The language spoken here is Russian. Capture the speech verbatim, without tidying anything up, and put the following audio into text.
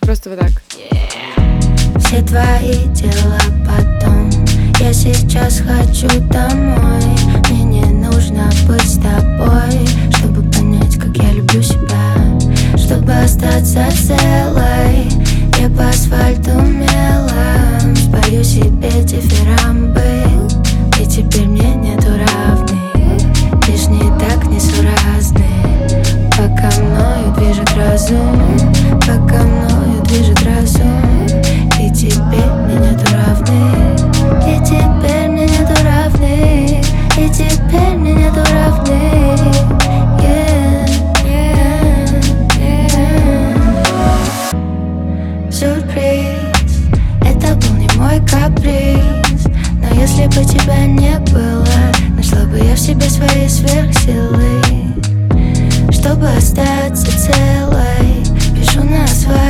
просто вот так. Все твои дела потом. Я сейчас хочу домой. Мне не нужно быть с тобой, чтобы понять, как я люблю себя. Чтобы остаться целой, я по асфальту мелом спою себе дифирамбы. И теперь мне нету равных, лишь не так несуразные. Пока мною движет разум, пока мною движет разум. И теперь мне нету равных, и теперь мне нету равных, и теперь мне нету равных. Yeah, yeah, yeah. Сюрприз, это был не мой каприз. Но если бы тебя не было, нашла бы я в себе свои сверхсилы. Чтобы остаться целой, пишу на асфальт.